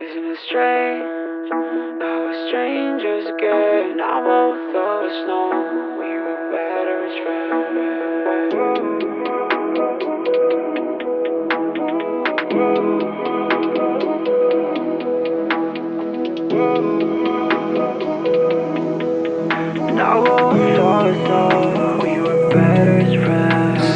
Isn't it strange how we're strangers again? Now both of us know we were better as friends. Now both of us know we were better as friends.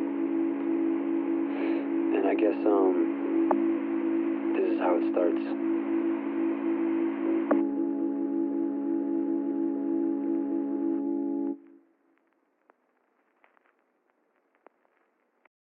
And I guess, this is how it starts.